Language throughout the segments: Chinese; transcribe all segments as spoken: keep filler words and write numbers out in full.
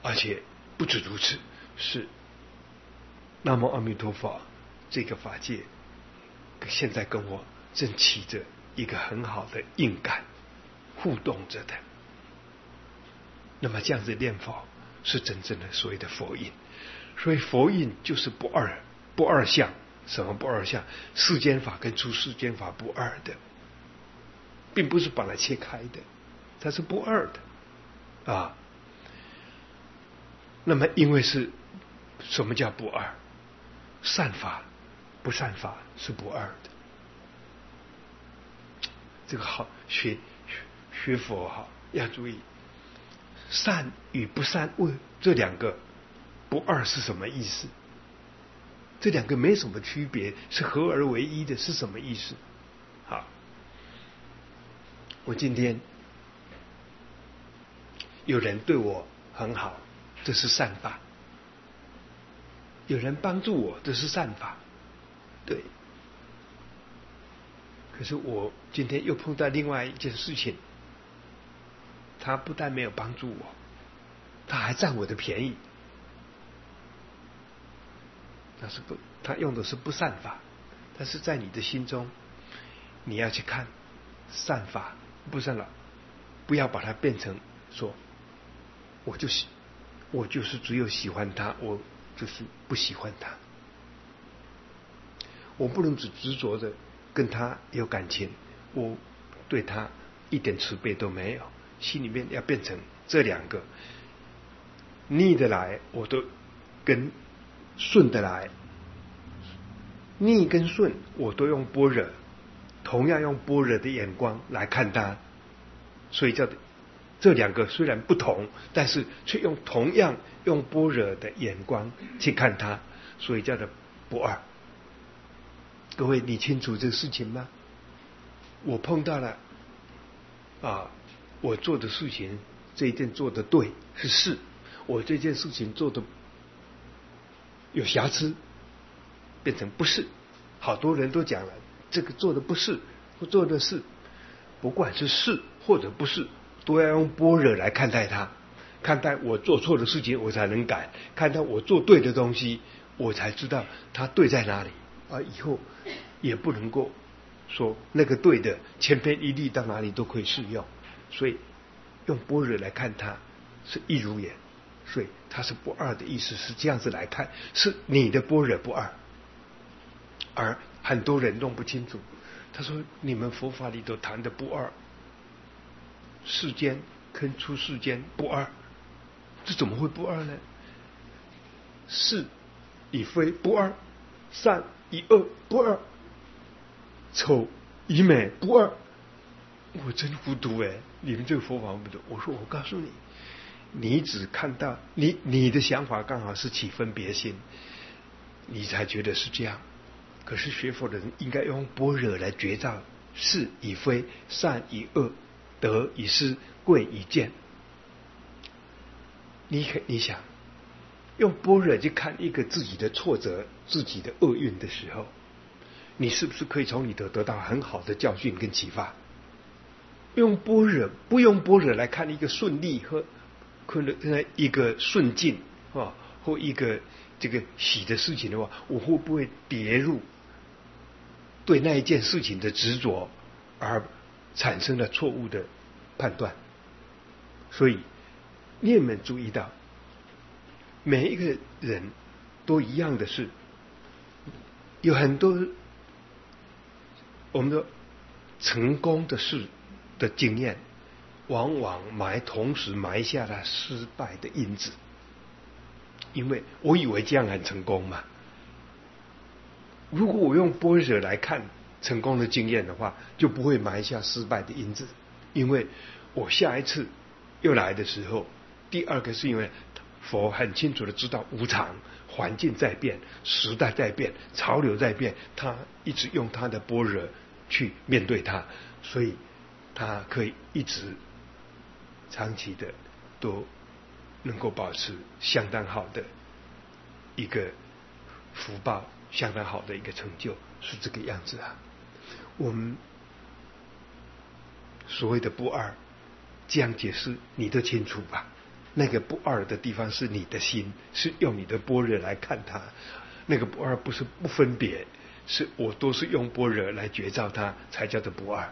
而且不止如此，是南无阿弥陀佛这个法界现在跟我正起着一个很好的应感互动着的。那么这样子念佛是真正的所谓的佛印。所以佛印就是不二，不二相。什么不二相？世间法跟出世间法不二的，并不是把它切开的，它是不二的啊。那么因为是什么叫不二？善法不善法是不二的。这个好学学佛哈，要注意善与不善问这两个不二是什么意思？这两个没什么区别，是合而为一的，是什么意思？好，我今天有人对我很好，这是善法；有人帮助我，这是善法。对。可是我今天又碰到另外一件事情，他不但没有帮助我，他还占我的便宜。他是不，他用的是不善法，但是在你的心中，你要去看善法不善法，不要把它变成说，我就是我就是只有喜欢他，我就是不喜欢他。我不能只执着着跟他有感情，我对他一点慈悲都没有，心里面要变成这两个逆的来，我都跟顺的来，逆跟顺我都用般若，同样用般若的眼光来看它，所以叫这两个虽然不同，但是却用同样用般若的眼光去看它，所以叫做不二。各位，你清楚这个事情吗？我碰到了啊，我做的事情这一件做的对是是，我这件事情做的有瑕疵，变成不是。好多人都讲了，这个做的不是，或做的是，不管是是或者不是，都要用般若来看待它。看待我做错的事情，我才能改；看待我做对的东西，我才知道它对在哪里。而以后也不能够说那个对的千篇一律到哪里都可以适用，所以用般若来看它是一如眼，所以它是不二的意思是这样子来看，是你的般若不二。而很多人弄不清楚，他说你们佛法里头谈的不二，世间跟出世间不二，这怎么会不二呢？是与非不二，善与恶不二，丑与美不二。我真糊涂哎！你们这个佛法不懂。我说我告诉你，你只看到你你的想法刚好是起分别心，你才觉得是这样。可是学佛的人应该用般若来觉照是与非、善与恶、得与失、贵与贱。你可你想用般若去看一个自己的挫折、自己的厄运的时候，你是不是可以从里头得到很好的教训跟启发？用般若，不用般若来看一个顺利和可能一个顺境啊，或一个这个喜的事情的话，我会不会跌入对那一件事情的执着，而产生了错误的判断？所以你有没有注意到，每一个人都一样的是，有很多我们的成功的事的经验，往往埋同时埋下了失败的因子。因为我以为这样很成功嘛，如果我用般若来看成功的经验的话，就不会埋下失败的因子。因为我下一次又来的时候，第二个是因为佛很清楚的知道无常，环境在变，时代在变，潮流在变，他一直用他的般若去面对它，所以他可以一直长期的都能够保持相当好的一个福报，相当好的一个成就，是这个样子啊。我们所谓的不二，这样解释你都清楚吧？ 那个不二的地方是你的心，是用你的般若来看它。那个不二不是不分别，是我都是用般若来觉照它，才叫做不二。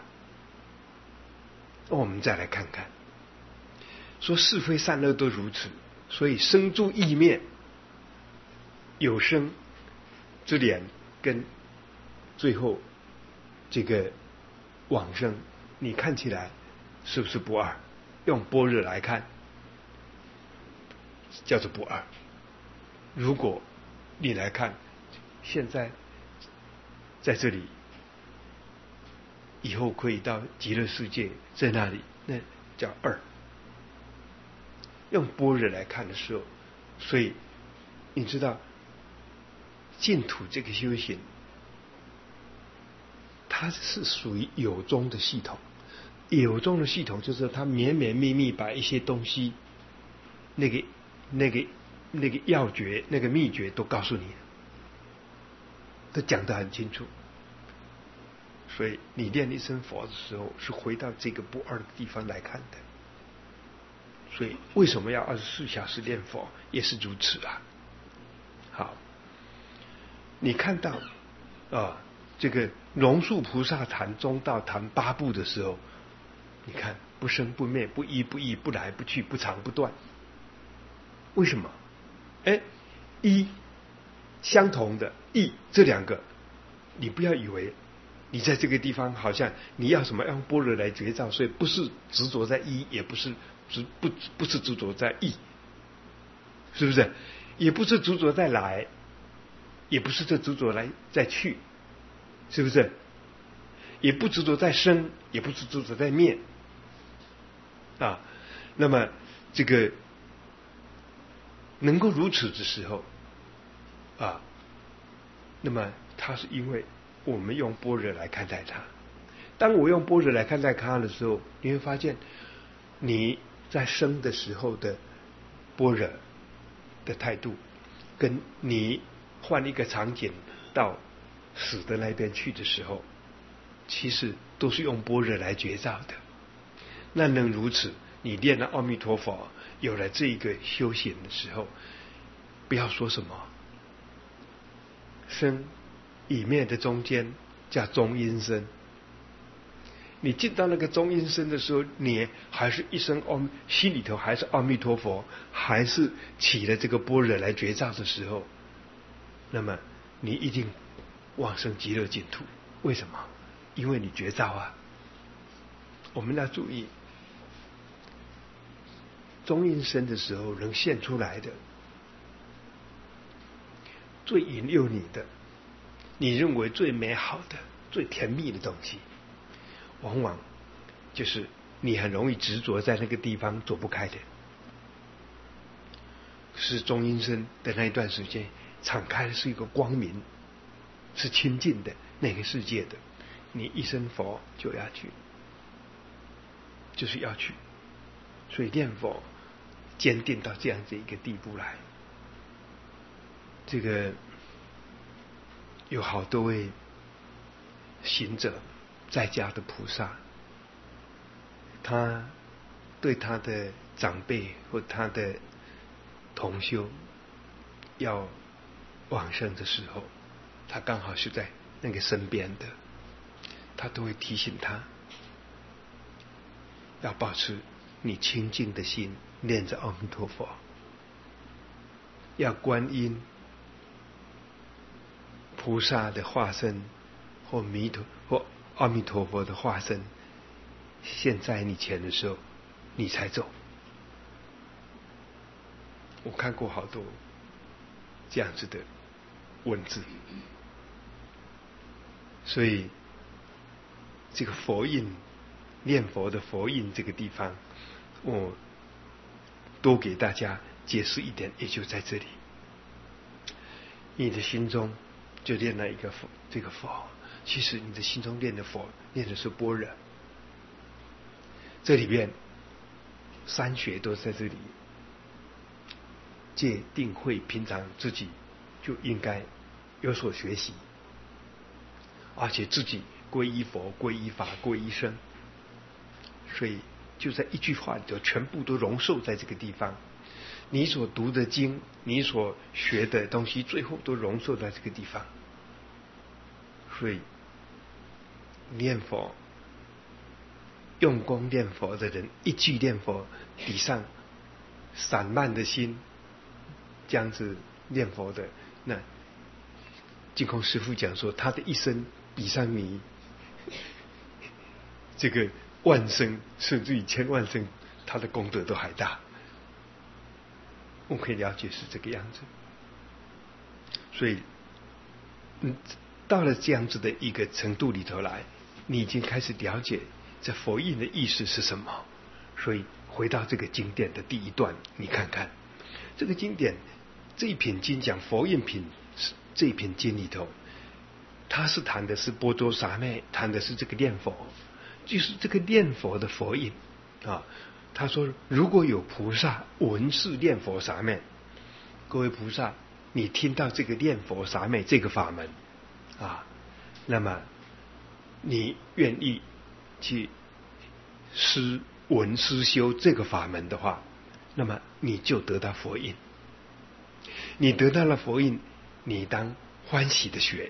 我们再来看看，说是非善恶都如此，所以生住意灭，有生之年跟最后这个往生，你看起来是不是不二？用般若来看，叫做不二。如果你来看，现在在这里，以后可以到极乐世界，在那里，那叫二。用般若来看的时候，所以你知道净土这个修行，它是属于有宗的系统。有宗的系统就是它绵绵密密把一些东西，那个那个那个要诀、那个秘诀都告诉你，都讲得很清楚。所以你念一声佛的时候，是回到这个不二的地方来看的。所以为什么要二十四小时念佛，也是如此啊。好，你看到啊，这个龙树菩萨谈中道谈八部的时候，你看不生不灭，不依不异，不来不去，不长不断。为什么？哎，一相同的，异这两个，你不要以为你在这个地方好像你要什么用般若来觉照，所以不是执着在一，也不是执不不是执着在异，是不是？也不是执着在来，也不是这执着来再去，是不是？也不执着在生，也不是执着在灭啊。那么这个能够如此的时候啊，那么它是因为我们用般若来看待它。当我用般若来看待它的时候，你会发现你在生的时候的般若的态度，跟你换一个场景到死的那边去的时候，其实都是用般若来觉照的。那能如此，你念了阿弥陀佛，有了这一个修行的时候，不要说什么生与灭的中间叫中阴身。你进到那个中阴身的时候，你还是一生阿，心里头还是阿弥陀佛，还是起了这个般若来觉照的时候，那么你一定往生极乐净土。为什么？因为你觉照啊。我们要注意，中阴身的时候能现出来的最引诱你的，你认为最美好的、最甜蜜的东西，往往就是你很容易执着在那个地方走不开的。是中阴身的那一段时间，敞开的是一个光明，是清净的那个世界的，你一生佛就要去，就是要去。所以念佛坚定到这样子一个地步来。这个有好多位行者在家的菩萨，他对他的长辈或他的同修要往生的时候，他刚好是在那个身边的，他都会提醒他要保持你清净的心，念着阿弥陀佛，要观音菩萨的化身或弥陀或阿弥陀佛的化身现在你前的时候，你才走。我看过好多这样子的文字，所以这个佛印，念佛的佛印这个地方，我多给大家解释一点，也就在这里。你的心中就念了一个佛，这个佛，其实你的心中念的佛，念的是般若。这里边三学都在这里，戒定慧，平常自己就应该有所学习，而且自己皈依佛、皈依法、皈依僧，所以就在一句话里头，全部都容受在这个地方。 你所读的经，你所学的东西，最后都容受在这个地方。所以念佛，用功念佛的人，一句念佛，抵上散漫的心，这样子念佛的，那净空师父讲说，他的一生比上你这个万生，甚至于千万生，他的功德都还大。我们可以了解是这个样子。所以，嗯，到了这样子的一个程度里头来，你已经开始了解这佛印的意思是什么。所以回到这个经典的第一段，你看看这个经典这一篇经讲佛印品，这一篇经里头，他是谈的是般若萨妹，谈的是这个念佛，就是这个念佛的佛印啊。他说，如果有菩萨闻是念佛萨妹，各位菩萨，你听到这个念佛萨妹这个法门啊，那么你愿意去施闻施修这个法门的话，那么你就得到佛印。你得到了佛印，你当欢喜的学。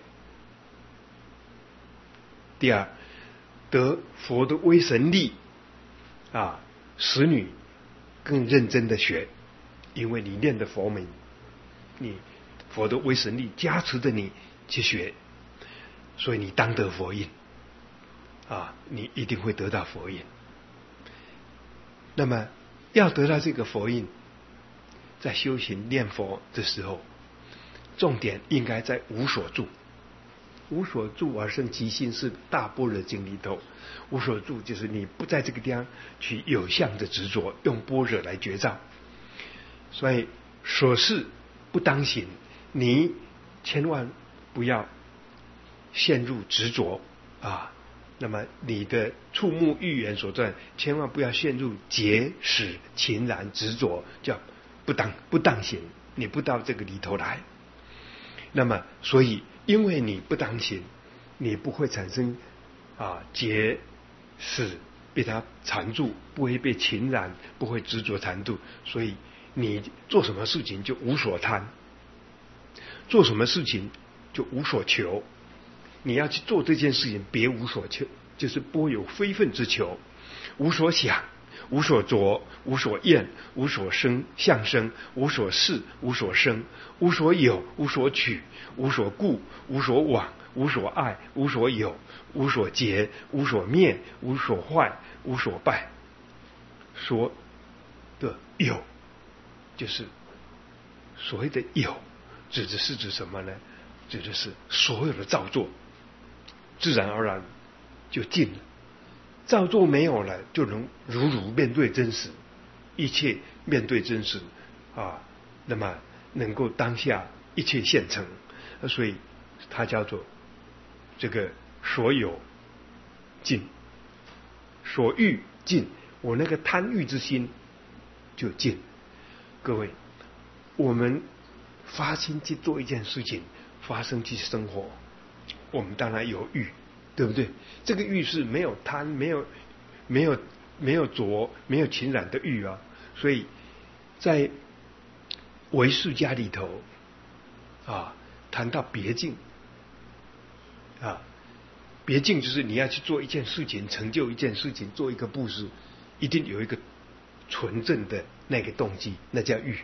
第二，得佛的威神力啊，使你更认真的学，因为你念的佛门，你佛的威神力加持着你去学，所以你当得佛印啊，你一定会得到佛印。那么要得到这个佛印，在修行念佛的时候，重点应该在无所住。无所住而生其心是大般若经里头，无所住就是你不在这个地方去有相的执着，用般若来觉照。所以所事不当行，你千万不要陷入执着啊。那么你的触目欲言所在，千万不要陷入结使情然执着，叫不当不当行，你不到这个里头来。那么所以因为你不当行，你不会产生啊结使被它缠住，不会被情染，不会执着缠住，所以你做什么事情就无所贪，做什么事情就无所求。你要去做这件事情，别无所求，就是不有非分之求，无所想，无所着，无所厌，无所生相生，无所事，无所生，无所有，无所取，无所顾，无所往，无所爱，无所有，无所结，无所灭，无所坏，无所败。所的有，就是所谓的有，指的是指什么呢？指的是所有的造作，自然而然就尽了。造作没有了，就能如如面对真实，一切面对真实啊，那么能够当下一切现成，所以它叫做这个所有尽，所欲尽，我那个贪欲之心就尽。各位，我们发心去做一件事情，发生去生活，我们当然有欲，对不对？这个欲是没有贪，没有没有没有着，没有情染的欲啊。所以在唯识家里头啊，谈到别境啊，别境就是你要去做一件事情，成就一件事情，做一个布施，一定有一个纯正的那个动机，那叫欲。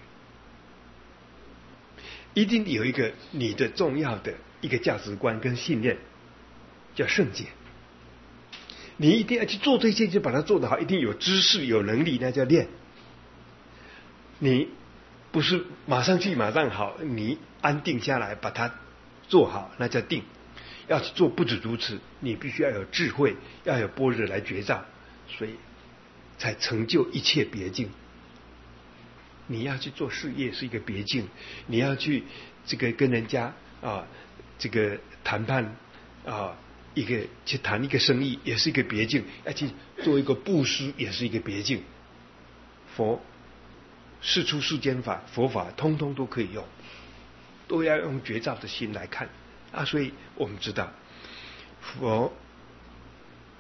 一定有一个你的重要的一个价值观跟信念，叫圣解。你一定要去做这些，就把它做得好，一定有知识有能力，那叫练。你不是马上去马上好，你安定下来把它做好，那叫定。要去做不止如此，你必须要有智慧，要有般若来觉照，所以才成就一切别境。你要去做事业是一个别境，你要去这个跟人家啊这个谈判啊，一个去谈一个生意也是一个别境，要去做一个布施也是一个别境。佛世出世间法，佛法通通都可以用，都要用觉照的心来看啊。所以我们知道佛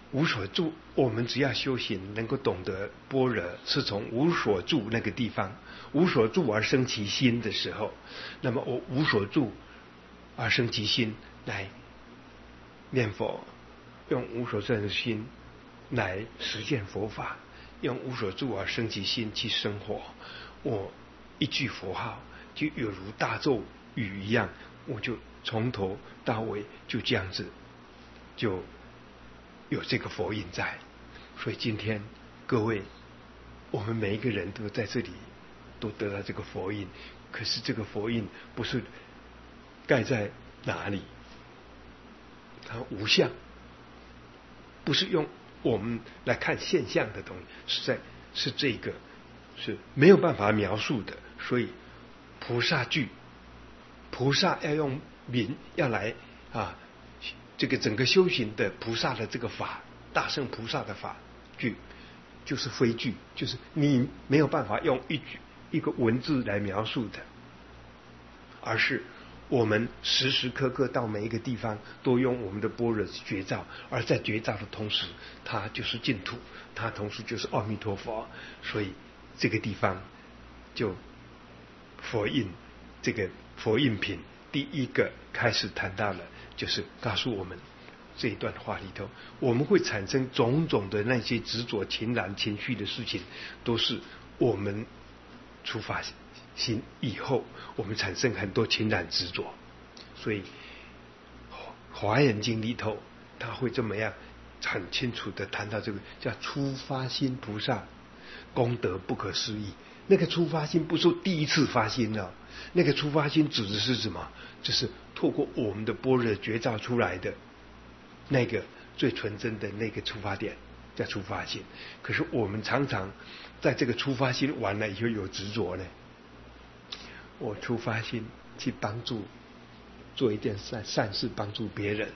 无所住，我们只要修行，能够懂得般若是从无所住那个地方，无所住而生其心的时候，那么我无所住而生其心来念佛，用无所住的心来实践佛法，用无所住而生其心去生活。我一句佛号就有如大咒语一样，我就从头到尾就这样子就有这个佛印在。所以今天各位，我们每一个人都在这里都得到这个佛印，可是这个佛印不是盖在哪里，它无相，不是用我们来看现象的东西，是在是这个是没有办法描述的。所以菩萨句，菩萨要用名要来啊，这个整个修行的菩萨的这个法，大乘菩萨的法句，就是非句，就是你没有办法用一句一个文字来描述的，而是我们时时刻刻到每一个地方都用我们的般若觉照，而在觉照的同时，它就是净土，它同时就是阿弥陀佛。所以这个地方就佛印，这个佛印品第一个开始谈到了，就是告诉我们这一段话里头，我们会产生种种的那些执着情染情绪的事情，都是我们出发心以后，我们产生很多情染执着。所以华严经里头他会这么样很清楚的谈到这个叫初发心菩萨功德不可思议。那个初发心不是第一次发心了，那个初发心指的是什么？就是透过我们的般若觉照出来的那个最纯真的那个出发点，叫初发心。可是我们常常在这个初发心完了以后有执着呢，我初发心去帮助做一件善善事，帮助别人，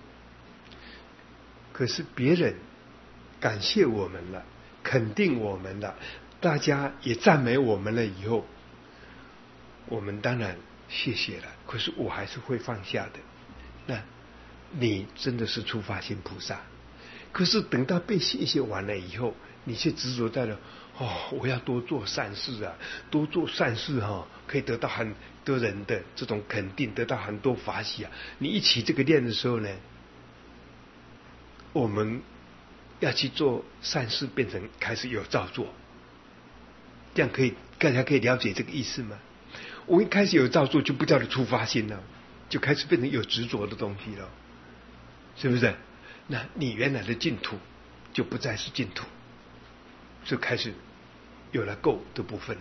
可是别人感谢我们了，肯定我们了，大家也赞美我们了以后，我们当然谢谢了，可是我还是会放下的。那你真的是初发心菩萨，可是等到被谢谢完了以后，你却执着在了哦，我要多做善事啊，多做善事哈、哦，可以得到很多人的这种肯定，得到很多法喜啊。你一起这个念的时候呢，我们要去做善事，变成开始有造作，这样可以大家可以了解这个意思吗？我一开始有造作，就不叫做初发心了，就开始变成有执着的东西了，是不是？那你原来的净土就不再是净土，就开始有了垢的部分了。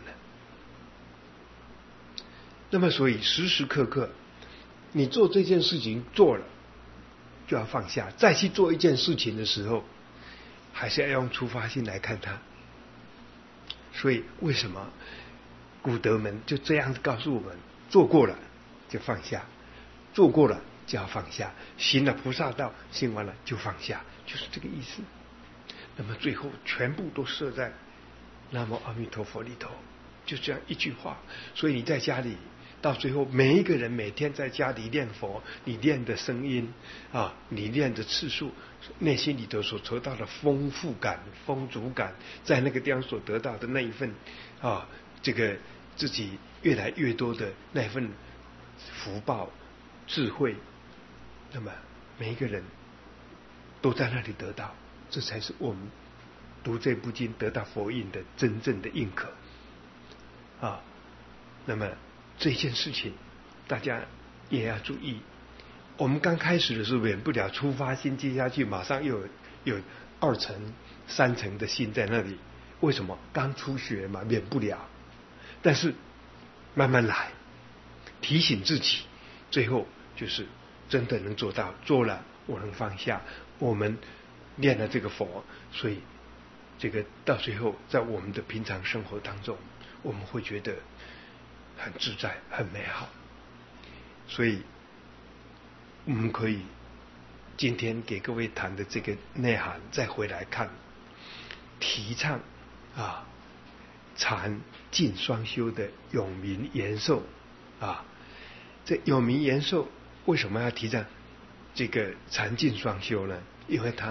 那么所以时时刻刻你做这件事情做了就要放下，再去做一件事情的时候，还是要用初发心来看它。所以为什么古德们就这样子告诉我们，做过了就放下，做过了就要放下，行了菩萨道，行完了就放下，就是这个意思。那么最后全部都设在南无阿弥陀佛里头，就这样一句话。所以你在家里到最后，每一个人每天在家里念佛，你念的声音啊，你念的次数，内心里头所得到的丰富感、丰足感，在那个地方所得到的那一份啊，这个自己越来越多的那一份福报、智慧，那么每一个人都在那里得到，这才是我们读这部经得到佛印的真正的认可啊。那么这件事情大家也要注意，我们刚开始的时候免不了初发心，接下去马上又有有二层三层的心在那里，为什么？刚初学嘛，免不了。但是慢慢来，提醒自己，最后就是真的能做到，做了我能放下，我们念了这个佛，所以这个到最后在我们的平常生活当中，我们会觉得很自在很美好。所以我们可以今天给各位谈的这个内涵再回来看，提倡啊禅净双修的永明延寿啊。这永明延寿为什么要提倡这个禅净双修呢？因为它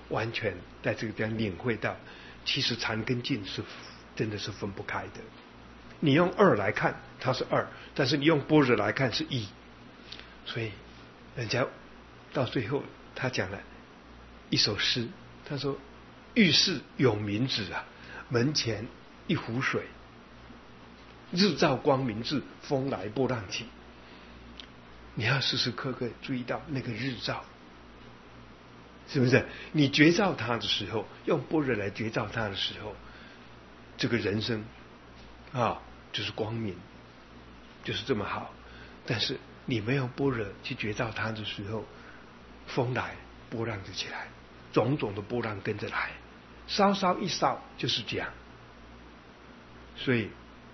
完全在这个地方领会到，其实禅跟静是真的是分不开的。你用二来看它是二，但是你用般若来看是一。所以人家到最后他讲了一首诗，他说浴室有明子啊，门前一湖水，日照光明志，风来波浪起。你要时时刻刻注意到那个日照，是不是？你觉照它的时候，用般若来觉照它的时候，这个人生啊就是光明，就是这么好。但是你没有般若去觉照它的时候，风来波浪就起来，种种的波浪跟着来，稍稍一烧就是这样。所以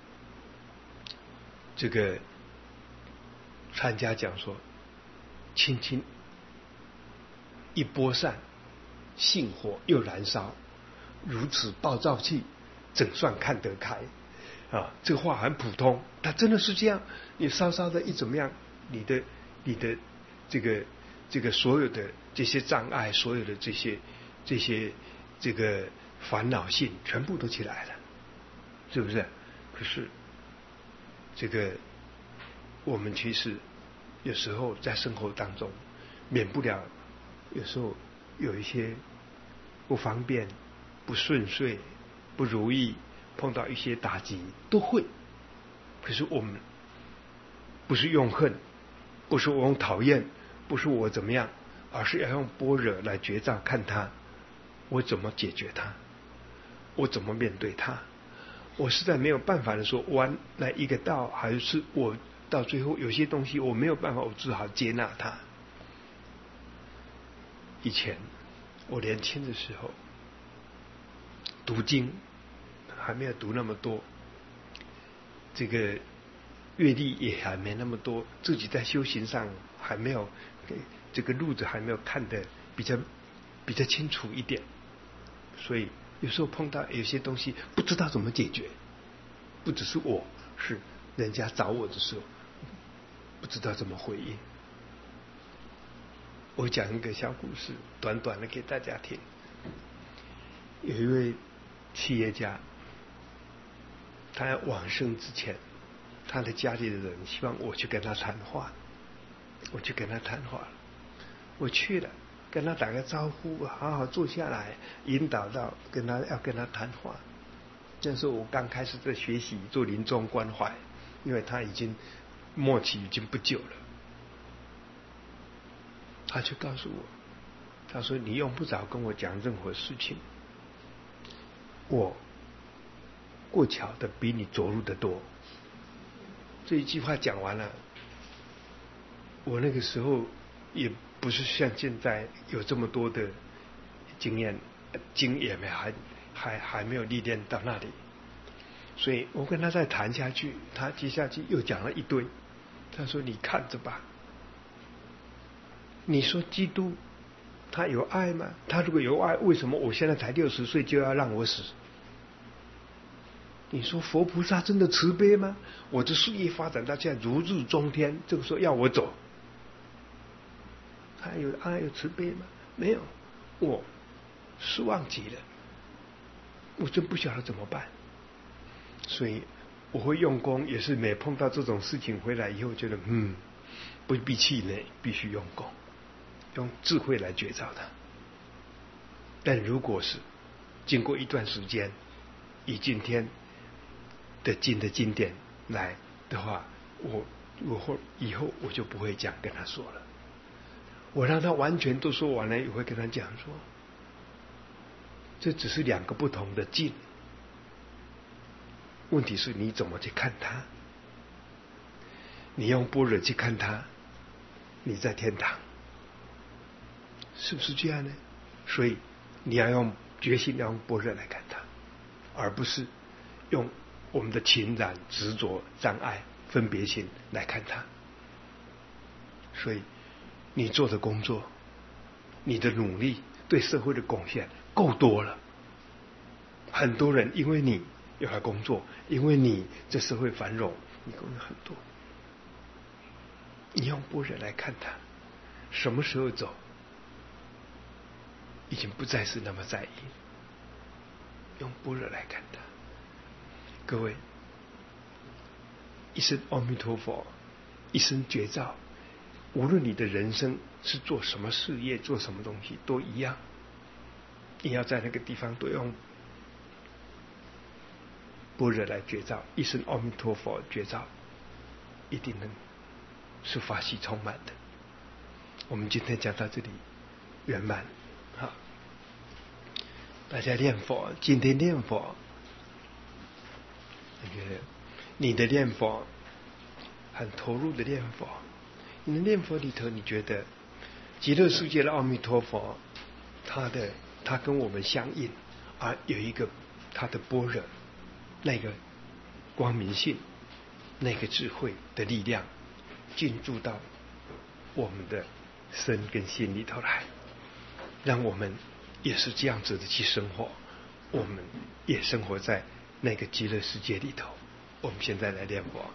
这个禅家讲说，轻轻一拨扇，性火又燃烧，如此暴躁气，怎算看得开啊？这个话很普通，它真的是这样。你稍稍的一怎么样，你的你的这个这个所有的这些障碍，所有的这些这些这个烦恼性，全部都起来了，是不是？可是这个我们其实有时候在生活当中免不了，有时候有一些不方便、不顺遂、不如意，碰到一些打击都会。可是我们不是用恨，不是我用讨厌，不是我怎么样，而是要用般若来觉照看它，我怎么解决它，我怎么面对它。我实在没有办法的说弯来一个道，还是我到最后有些东西我没有办法，我只好接纳它。以前我年轻的时候读经还没有读那么多，这个阅历也还没那么多，自己在修行上还没有这个路子还没有看得比较比较清楚一点，所以有时候碰到有些东西不知道怎么解决，不只是我，是人家找我的时候不知道怎么回应。我讲一个小故事，短短的给大家听。有一位企业家，他要往生之前，他的家里的人希望我去跟他谈话，我去跟他谈话，我去了，跟他打个招呼，好好坐下来，引导到跟他要跟他谈话。那时候我刚开始在学习做临终关怀，因为他已经末期已经不久了。他就告诉我，他说你用不着跟我讲任何事情，我过巧的比你着入的多。这一句话讲完了，我那个时候也不是像现在有这么多的经验，经验还还还没有历练到那里，所以我跟他再谈下去，他接下去又讲了一堆。他说你看着吧，你说基督他有爱吗？他如果有爱，为什么我现在才六十岁就要让我死？你说佛菩萨真的慈悲吗？我的事业发展到现在如日中天，这个时候要我走，他有爱有慈悲吗？没有，我失望极了，我真不晓得怎么办。所以我会用功，也是每碰到这种事情回来以后，觉得嗯，不必气馁，必须用功，用智慧来觉照它。但如果是经过一段时间，以今天的经的经典来的话，我我会以后我就不会这样跟他说了。我让他完全都说完了，也会跟他讲说，这只是两个不同的境，问题是你怎么去看它。你用般若去看它，你在天堂，是不是这样呢？所以你要用决心，要用般若来看它，而不是用我们的情染、执着、障碍、分别心来看它。所以你做的工作，你的努力对社会的贡献够多了，很多人因为你有了工作，因为你这社会繁荣，你贡献很多。你用般若来看它，什么时候走， 已经不再是那么在意，用般若来看它。各位，一声阿弥陀佛，一声绝照，无论你的人生是做什么事业，做什么东西都一样，你要在那个地方都用般若来绝照，一声阿弥陀佛绝照，一定能是法喜充满的。我们今天讲到这里圆满，好，大家念佛，今天念佛，那个你的念佛很投入的念佛，你的念佛里头，你觉得极乐世界的阿弥陀佛，他的他跟我们相应，而有一个他的般若，那个光明性，那个智慧的力量进驻到我们的身跟心里头来，让我们也是这样子的去生活，我们也生活在那个极乐世界里头。我们现在来念佛。